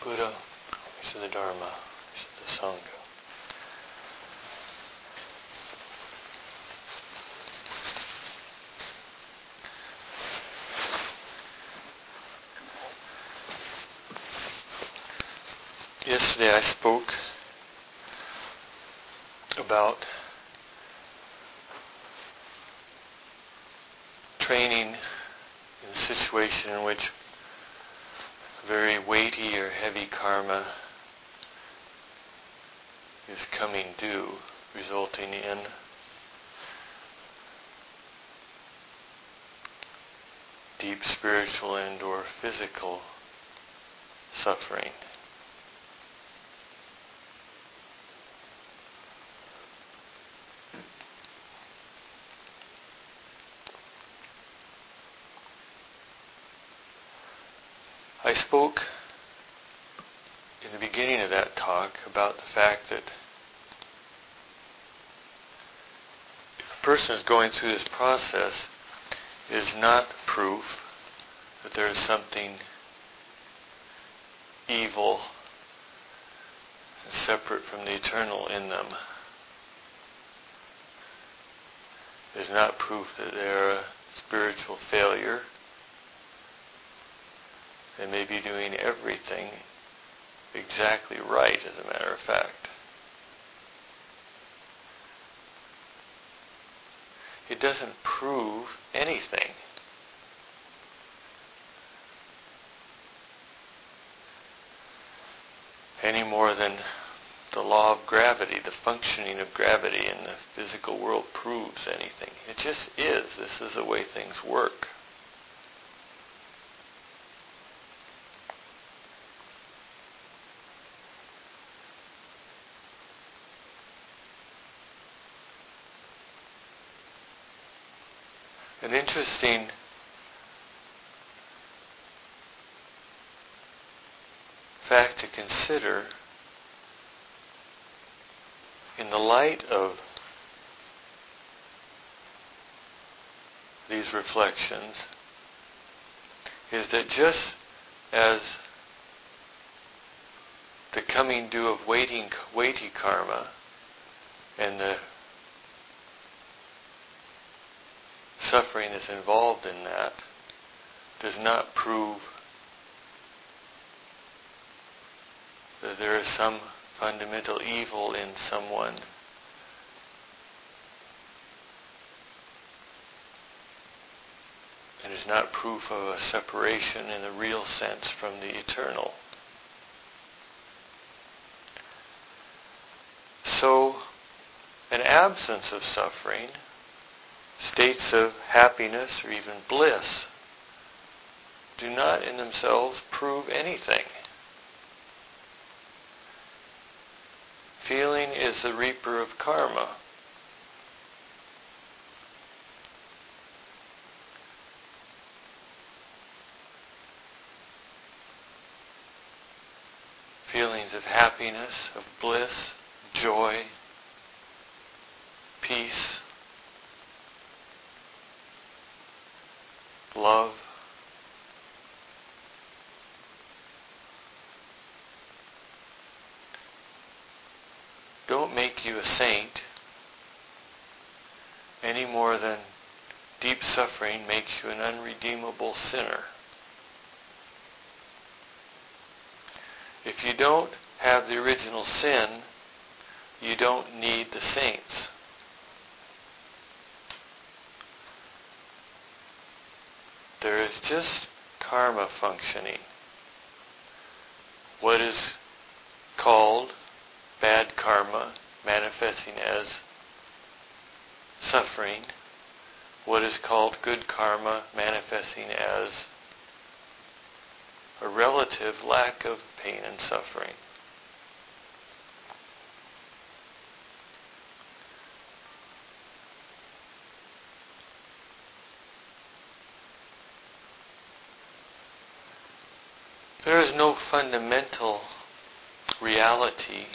Buddha, we said the Dharma, we said the Sangha. Yesterday I spoke about training in a situation in which very weighty or heavy karma is coming due, resulting in deep spiritual and or physical suffering. I spoke in the beginning of that talk about the fact that if a person is going through this process, it is not proof that there is something evil and separate from the eternal in them. It is not proof that they are a spiritual failure. They may be doing everything exactly right, as a matter of fact. It doesn't prove anything. Any more than the law of gravity, the functioning of gravity in the physical world proves anything. It just is. This is the way things work. An interesting fact to consider in the light of these reflections is that just as the coming due of weighty karma and the suffering is involved in that does not prove that there is some fundamental evil in someone. It is not proof of a separation in the real sense from the eternal. So, an absence of suffering, states of happiness or even bliss, do not in themselves prove anything. Feeling is the reaper of karma. Feelings of happiness, of bliss, joy, peace, love, don't make you a saint any more than deep suffering makes you an unredeemable sinner. If you don't have the original sin, you don't need the saints. There is just karma functioning. What is called bad karma manifesting as suffering. What is called good karma manifesting as a relative lack of pain and suffering. There is no fundamental reality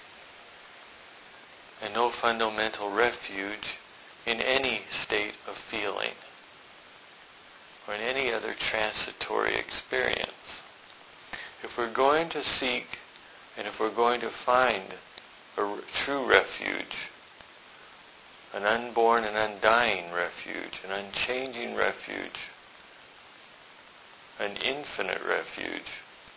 and no fundamental refuge in any state of feeling or in any other transitory experience. if we're going to seek and if we're going to find a true refuge, an unborn and undying refuge, an unchanging refuge, an infinite refuge,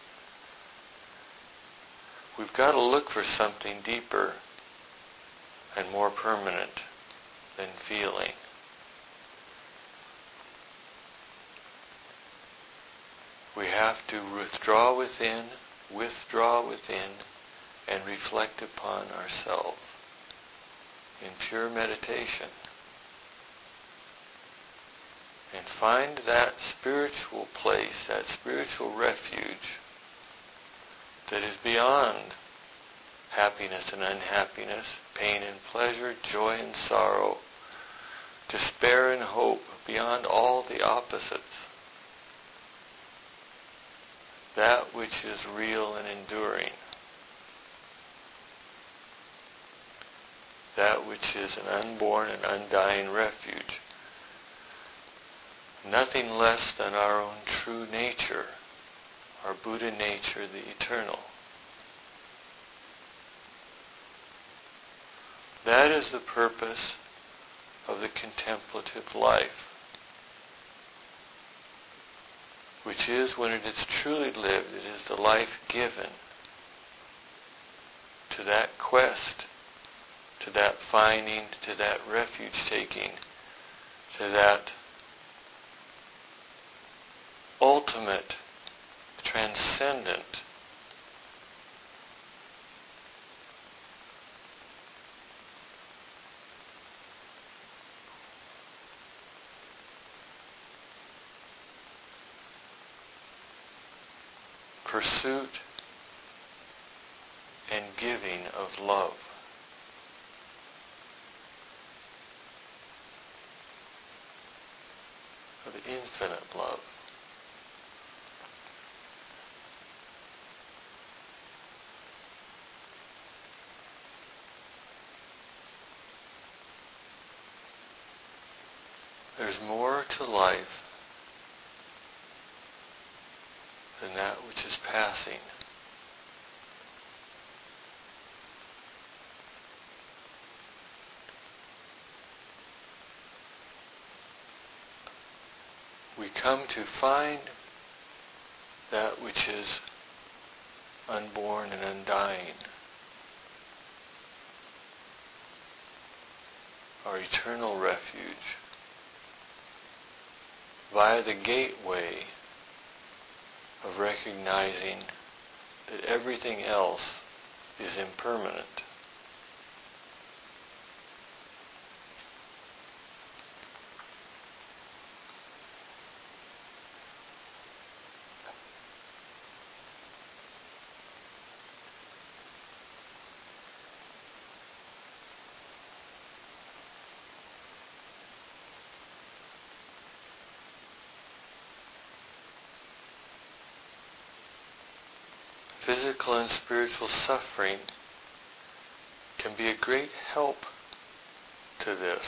we've got to look for something deeper and more permanent than feeling. We have to withdraw within, and reflect upon ourselves in pure meditation. And find that spiritual place, that spiritual refuge that is beyond happiness and unhappiness, pain and pleasure, joy and sorrow, despair and hope, beyond all the opposites. That which is real and enduring. That which is an unborn and undying refuge. Nothing less than our own true nature, our Buddha nature, the eternal. That is the purpose of the contemplative life, which is, when it is truly lived, it is the life given to that quest, to that finding, to that refuge taking, to that ultimate, transcendent pursuit and giving of love. Of infinite love. There's more to life than that which is passing. We come to find that which is unborn and undying, our eternal refuge, via the gateway of recognizing that everything else is impermanent. Physical and spiritual suffering can be a great help to this.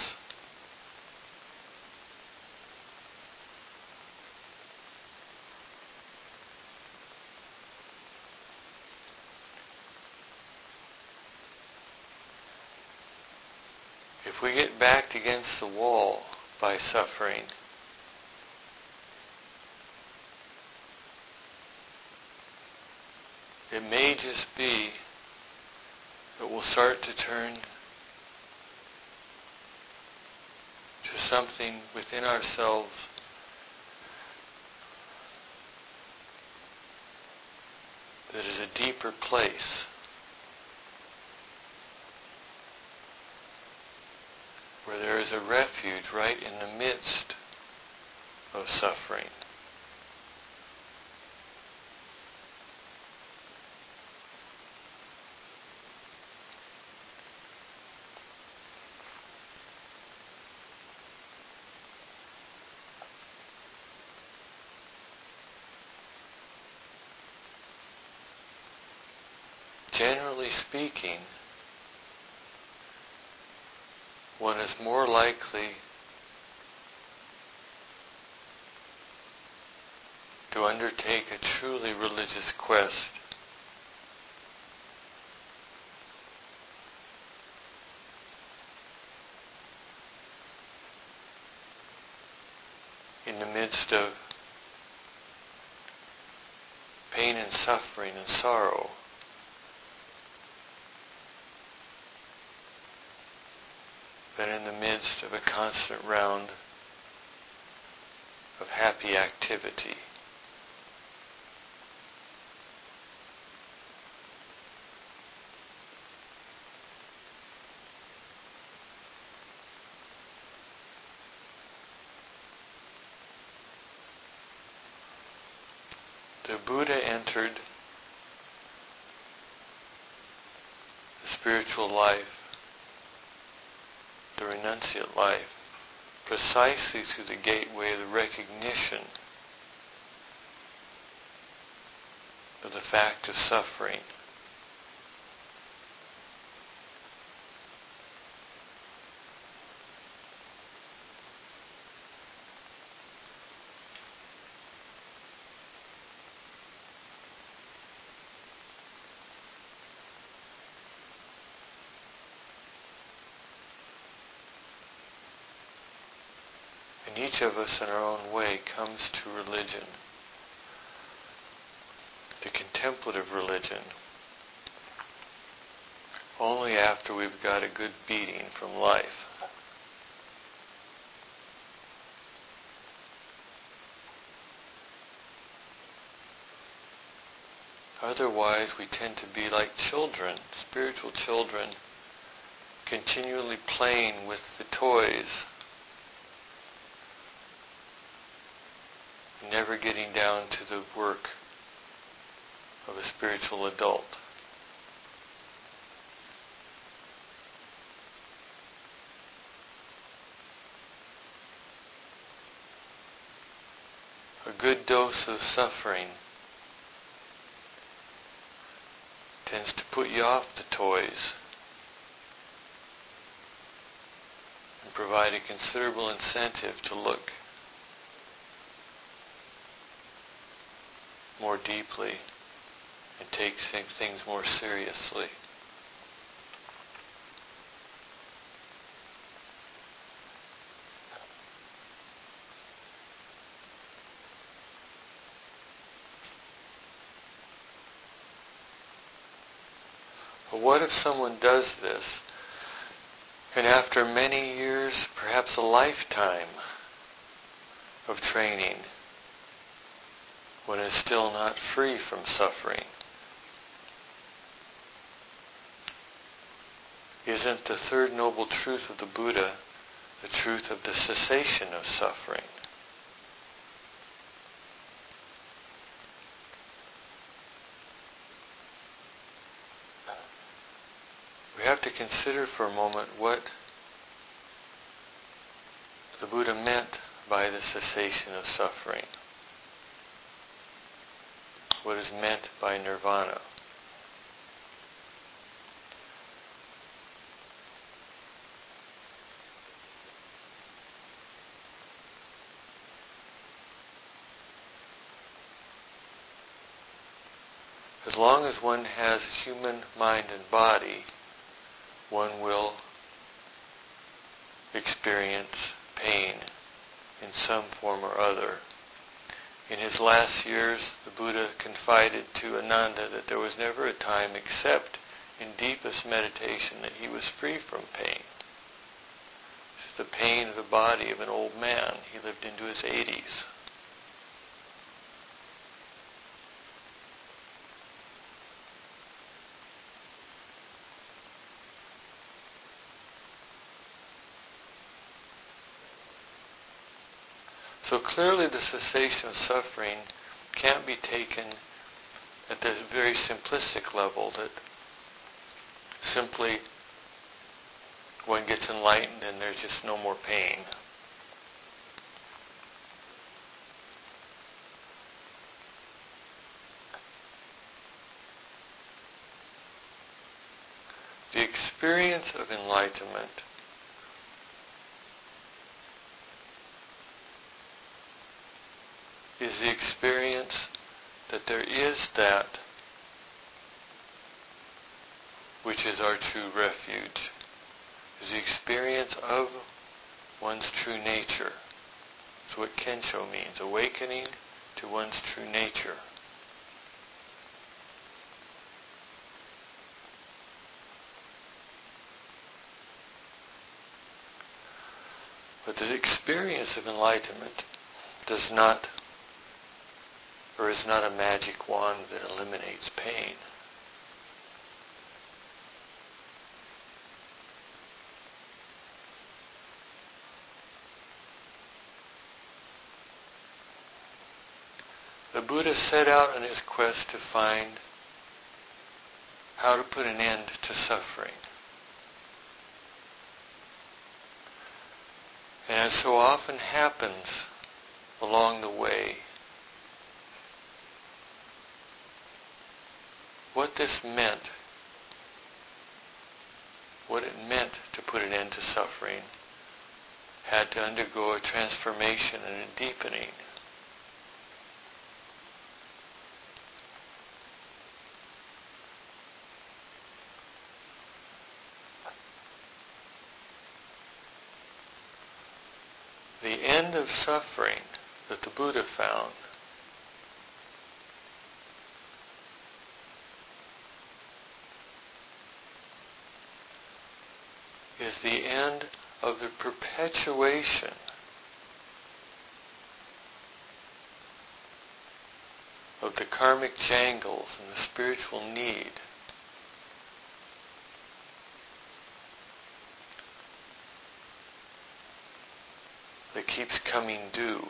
If we get backed against the wall by suffering, it may just be that we'll start to turn to something within ourselves that is a deeper place, where there is a refuge right in the midst of suffering. Generally speaking, one is more likely to undertake a truly religious quest. In the midst of pain and suffering and sorrow, but in the midst of a constant round of happy activity. The Buddha entered the spiritual life, the renunciate life, precisely through the gateway of the recognition of the fact of suffering. And each of us in our own way comes to religion, to contemplative religion, only after we've got a good beating from life. Otherwise, we tend to be like children, spiritual children, continually playing with the toys, never getting down to the work of a spiritual adult. A good dose of suffering tends to put you off the toys and provide a considerable incentive to look more deeply and take things more seriously. But what if someone does this, and after many years, perhaps a lifetime of training, one is still not free from suffering? Isn't the third noble truth of the Buddha the truth of the cessation of suffering? We have to consider for a moment what the Buddha meant by the cessation of suffering. What is meant by nirvana. As long as one has human mind and body, one will experience pain in some form or other. In his last years, the Buddha confided to Ananda that there was never a time except in deepest meditation that he was free from pain. It's the pain of the body of an old man. He lived into his 80s. So clearly the cessation of suffering can't be taken at the very simplistic level that simply one gets enlightened and there's just no more pain. The experience of enlightenment is the experience there is that which is our true refuge, is the experience of one's true nature. That's what Kensho means, awakening to one's true nature. But the experience of enlightenment does not, or is not a magic wand that eliminates pain. The Buddha set out on his quest to find how to put an end to suffering. And as so often happens along the way, what this meant, what it meant to put an end to suffering, had to undergo a transformation and a deepening. The end of suffering that the Buddha found is the end of the perpetuation of the karmic jangles and the spiritual need that keeps coming due.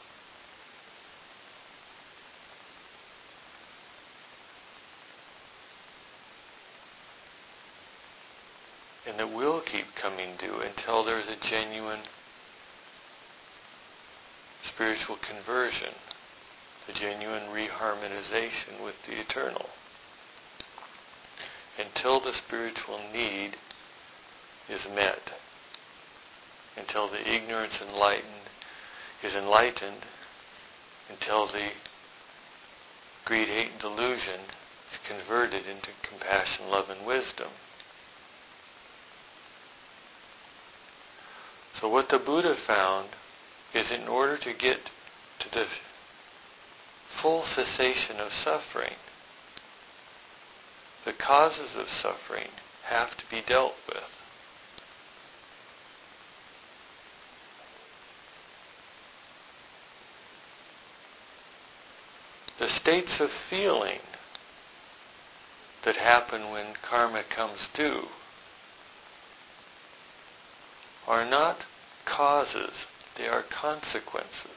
And that will keep coming due until there's a genuine spiritual conversion, a genuine reharmonization with the eternal. Until the spiritual need is met, until the ignorance is enlightened, until the greed, hate, and delusion is converted into compassion, love, and wisdom. So what the Buddha found is, in order to get to the full cessation of suffering, the causes of suffering have to be dealt with. The states of feeling that happen when karma comes due are not causes, they are consequences.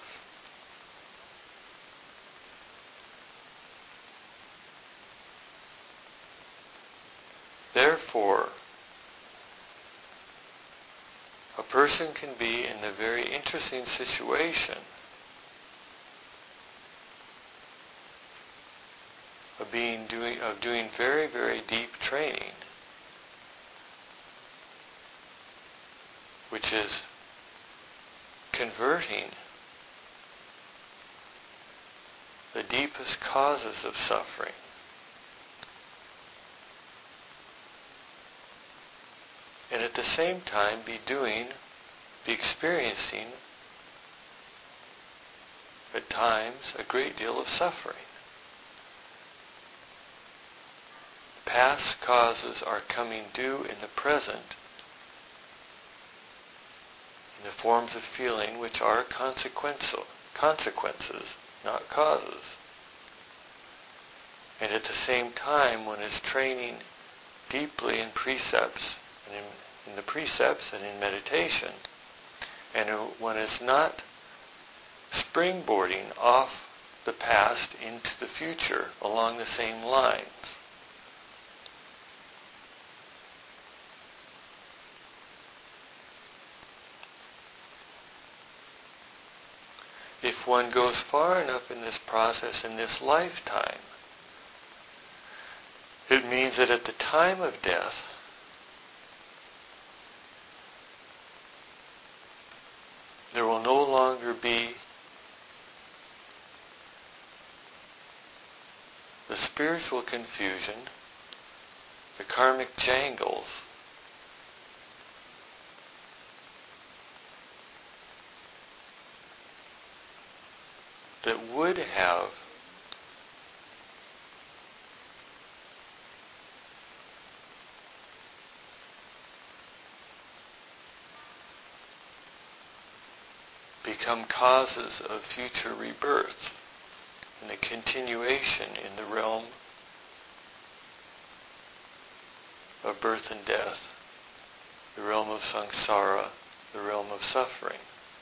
Therefore, a person can be in a very interesting situation of doing very, very deep training, which is converting the deepest causes of suffering. And at the same time be experiencing at times a great deal of suffering. Past causes are coming due in the present in the forms of feeling which are consequences, not causes. And at the same time, one is training deeply in precepts, and in the precepts and in meditation, and one is not springboarding off the past into the future along the same lines. If one goes far enough in this process in this lifetime, it means that at the time of death, there will no longer be the spiritual confusion, the karmic jangles, that would have become causes of future rebirth and a continuation in the realm of birth and death, the realm of samsara, the realm of suffering.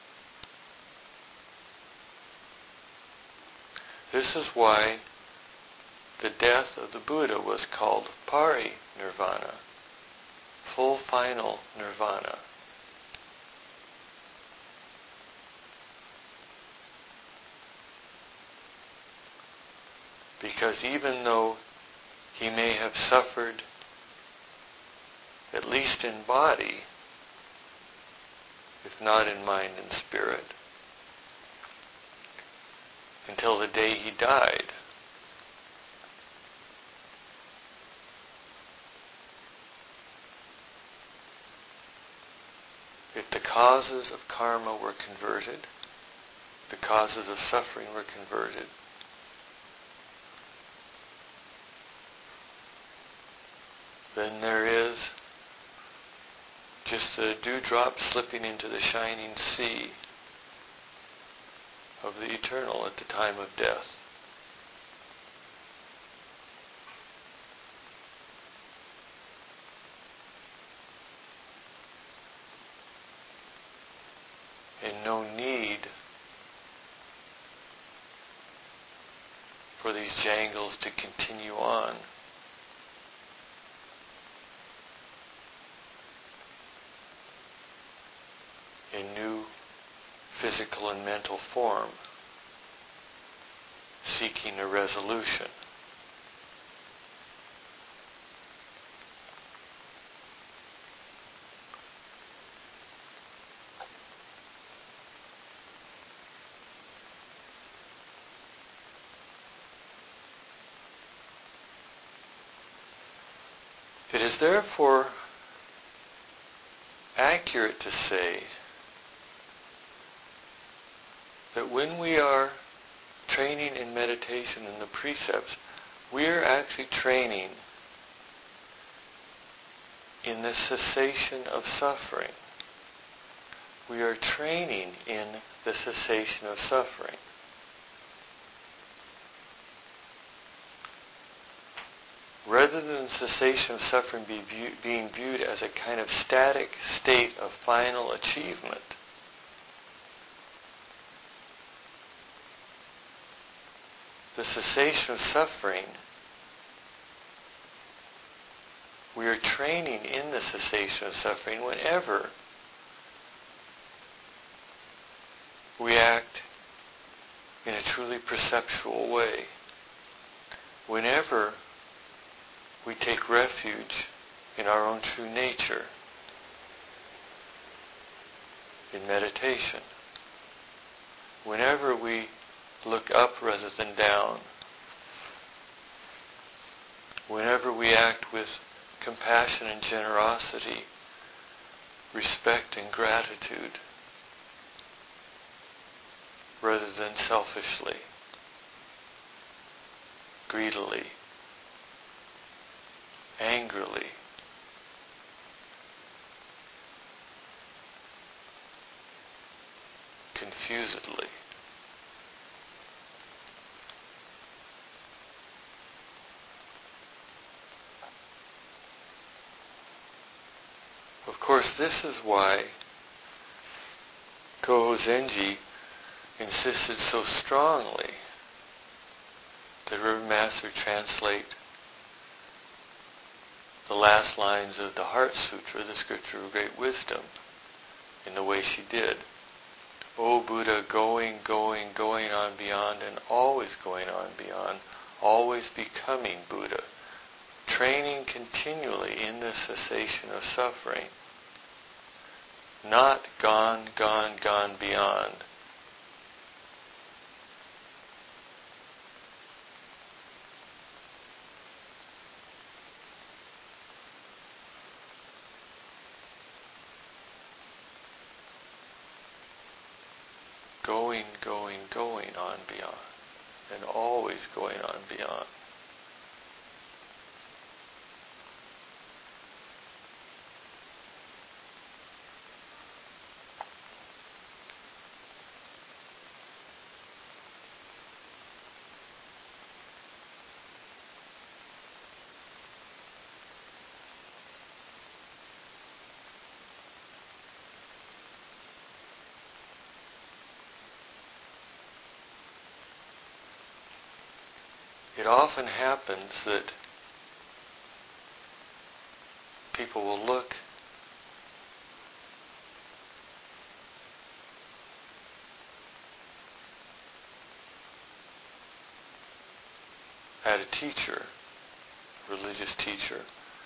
This is why the death of the Buddha was called pari-nirvana, full final nirvana. Because even though he may have suffered, at least in body, if not in mind and spirit, until the day he died, if the causes of karma were converted, the causes of suffering were converted, then there is just a dewdrop slipping into the shining sea of the eternal at the time of death. And no need for these jangles to continue on. In new physical and mental form, seeking a resolution. It is therefore accurate to say that when we are training in meditation and the precepts, we are actually training in the cessation of suffering. We are training in the cessation of suffering. Rather than cessation of suffering being viewed as a kind of static state of final achievement, the cessation of suffering, we are training in the cessation of suffering whenever we act in a truly perceptual way. Whenever we take refuge in our own true nature, in meditation. Whenever we look up rather than down. Whenever we act with compassion and generosity, respect and gratitude, rather than selfishly, greedily, angrily, confusedly. Of course, this is why Kōhō Zenji insisted so strongly that Reverend Master translate the last lines of the Heart Sutra, the Scripture of Great Wisdom, in the way she did. O Buddha, going on beyond, and always going on beyond, always becoming Buddha, training continually in the cessation of suffering, not gone beyond. going on beyond, and always going on beyond. It often happens that people will look at a teacher, a religious teacher,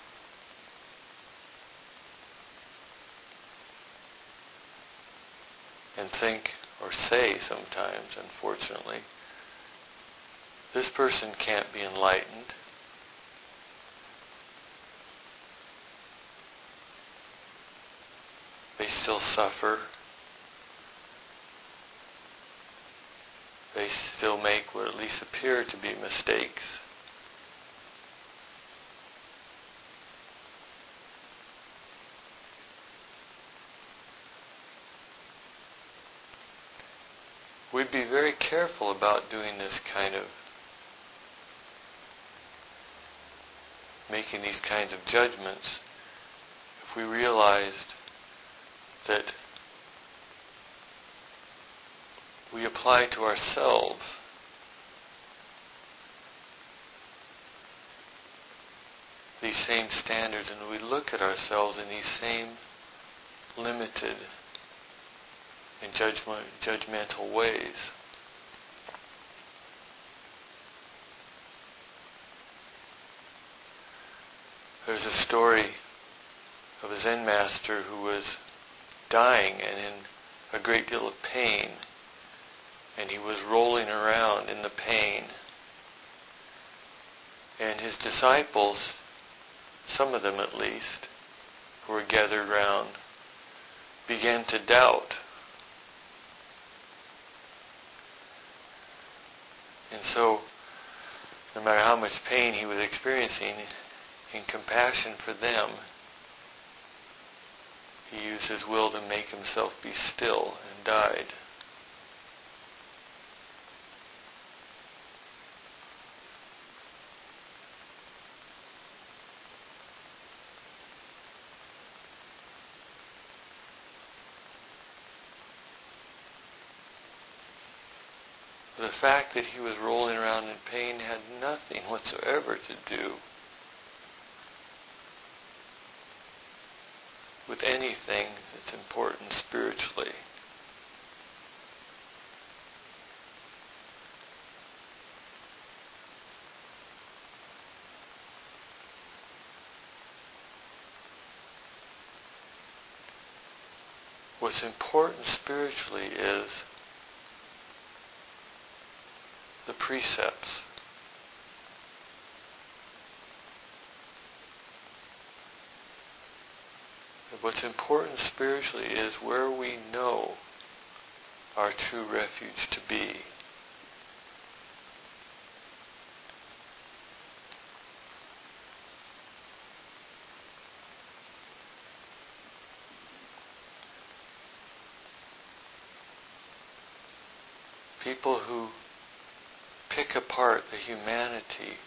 and think or say sometimes, unfortunately, this person can't be enlightened. They still suffer. They still make what at least appear to be mistakes. We'd be very careful about doing this kind of making these kinds of judgments if we realized that we apply to ourselves these same standards, and we look at ourselves in these same limited and judgmental ways. There's a story of a Zen master who was dying and in a great deal of pain, and he was rolling around in the pain. And his disciples, some of them at least, who were gathered round, began to doubt. And so, no matter how much pain he was experiencing, in compassion for them, he used his will to make himself be still and died. The fact that he was rolling around in pain had nothing whatsoever to do with anything that's important spiritually. What's important spiritually is the precepts. What's important spiritually is where we know our true refuge to be. People who pick apart the humanity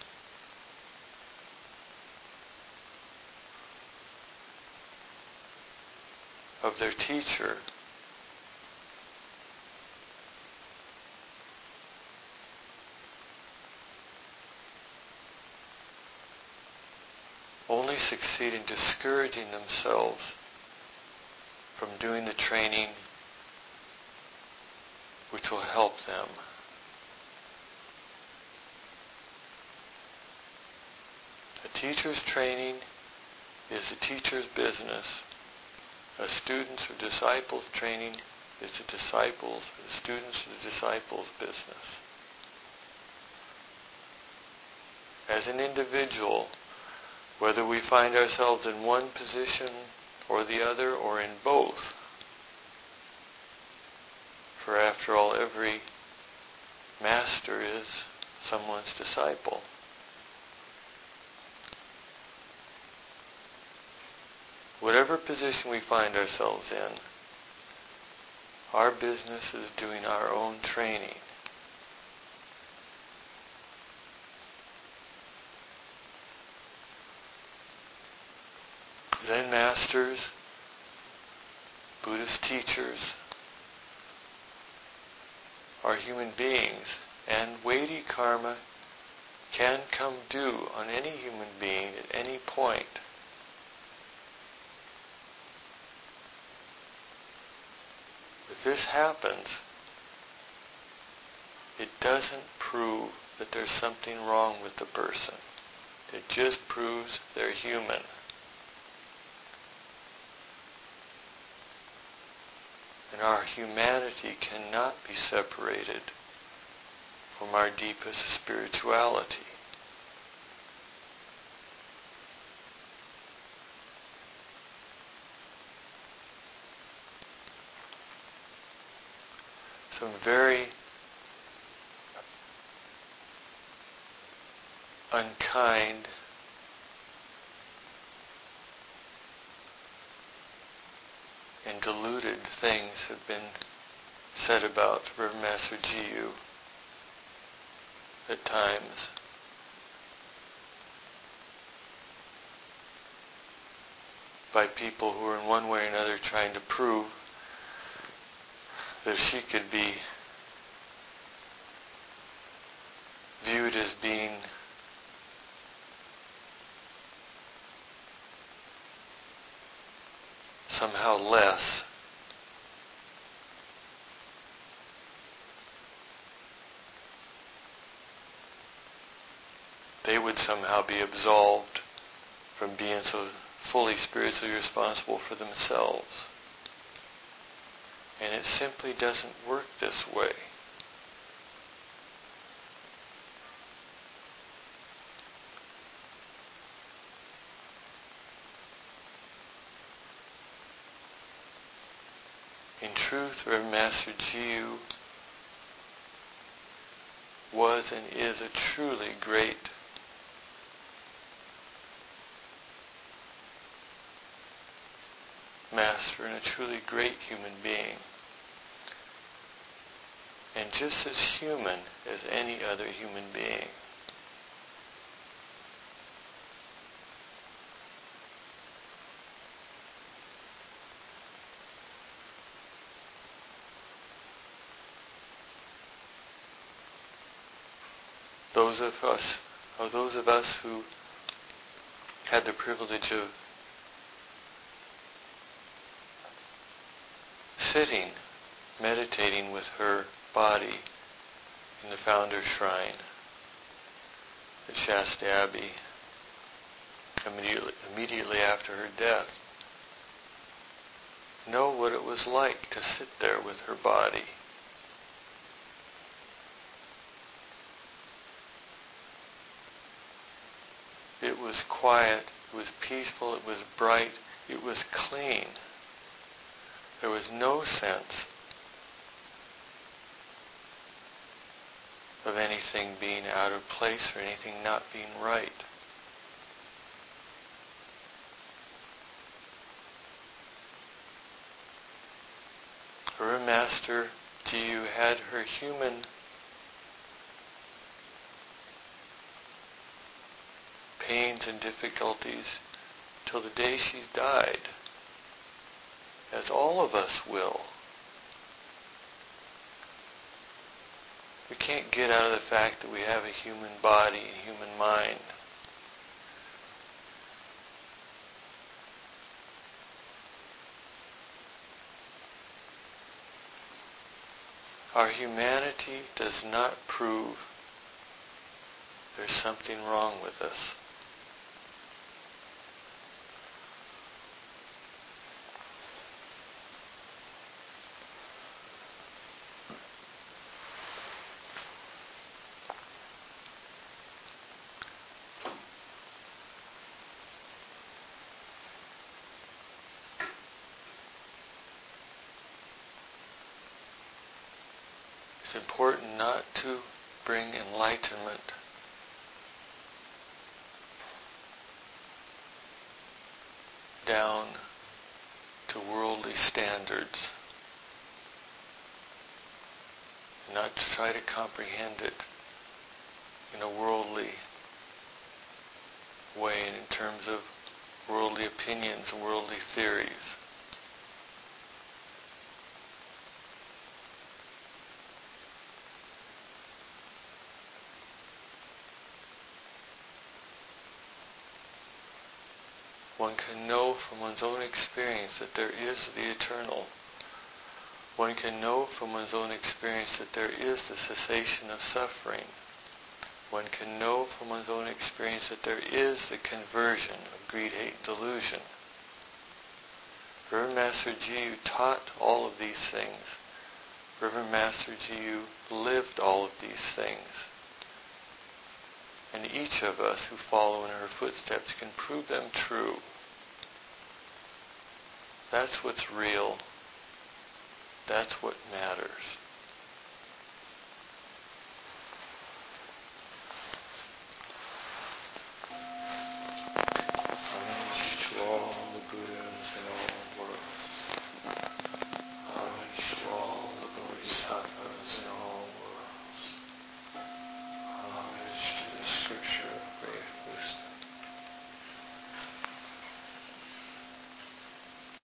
of their teacher only succeed in discouraging themselves from doing the training which will help them. A teacher's training is the teacher's business. A student's or disciple's training is the student's or the disciple's business. As an individual, whether we find ourselves in one position or the other or in both, For after all, every master is someone's disciple. Whatever position we find ourselves in, our business is doing our own training. Zen masters, Buddhist teachers, are human beings, and weighty karma can come due on any human being at any point. If this happens, it doesn't prove that there's something wrong with the person. It just proves they're human. And our humanity cannot be separated from our deepest spirituality. Some very unkind and deluded things have been said about Reverend Master Jiyu at times. By people who are in one way or another trying to prove that she could be viewed as being somehow less. They would somehow be absolved from being so fully spiritually responsible for themselves. And it simply doesn't work this way. In truth, Reverend Master Jiyu was and is a truly great master and a truly great human being. And just as human as any other human being. Those of us who had the privilege of sitting, meditating with her body in the Founder's Shrine at Shasta Abbey immediately after her death, know what it was like to sit there with her body. It was quiet, it was peaceful, it was bright, it was clean. There was no sense of anything being out of place or anything not being right. Her Master Jiyu had her human pains and difficulties till the day she died, as all of us will. We can't get out of the fact that we have a human body, a human mind. Our humanity does not prove there's something wrong with us. It's important not to bring enlightenment down to worldly standards, not to try to comprehend it in a worldly way and in terms of worldly opinions and worldly theories. One can know from one's own experience that there is the eternal. One can know from one's own experience that there is the cessation of suffering. One can know from one's own experience that there is the conversion of greed, hate, delusion. Reverend Master Ji taught all of these things. Reverend Master Ji lived all of these things. And each of us who follow in her footsteps can prove them true. That's what's real. That's what matters.